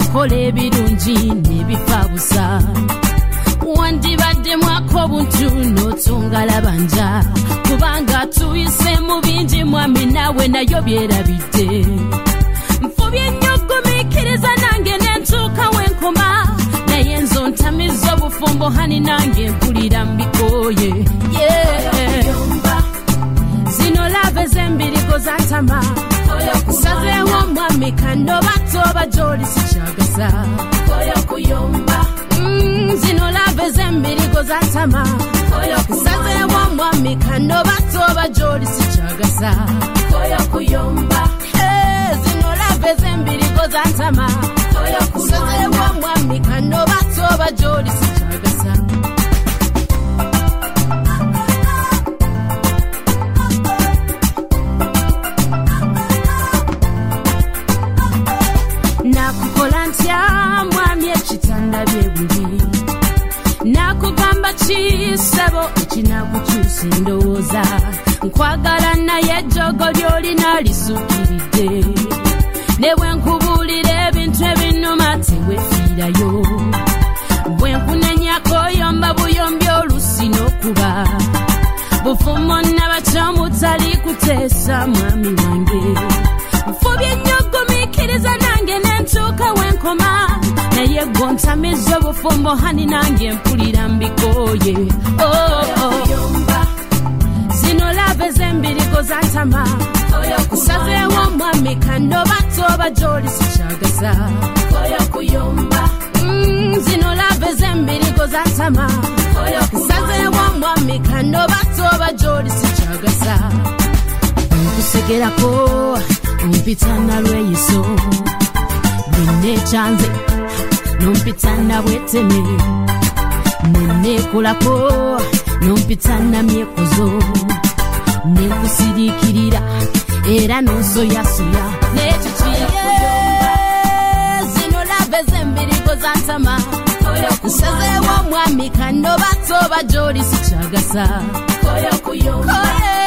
akola ebirungi n'ebifabusa wandibadde mwako buntu n'otongala banja kubanga tuyise mu bingi mwami nawe nayo byerabidde mfubye nnyo gumiikiriza nange nentuuka wenkoma naye nzo ntamiza obufumbo hani nange mpulira mbikooye zino lave z'embirigo zantama sazeewo mwami kano batoba gy'oli sikyagasa zino lave z'embirigo zantama sazeewo mwami kano batoba gy'oli sikyagasa zino lave z'embirigo zantama sazeewo mwami kano batoba gy'oli sikyagasa nakukola ntya mwami ekitanda byebuli nakugamba kisebo ekinakukyusa endowooza nkwagala naye ejjogo lyolina lisukiridde ne bwe nkubuulira ebintu ebinuma tewefiirayo bwe nkunenyako yomba buyombi olusi n'okuba bufumo nabacamutali kuteesa mwami wange nfubye nnyo gumiikiriza nange nentuuka wenkoma naye gontamiza obufumbo hani nange mpulira mbikooye zino lave z'embirigo zantama sazeewo mwami kano batoba gy'oli sikyagasa zino lave z'embirigo zantama sazeewo mwami kano batoba gy'oli sikyagasa nkusegerako mpitana lweyiso binekyanze nompitana bweteme nenekolako nompitana myekuzo nenkusiriikirira era nonsoyasoya nekikiye zino lave z'embirigo zantama nsazeewo mwami kano batoba gy'oli sikyagasa koye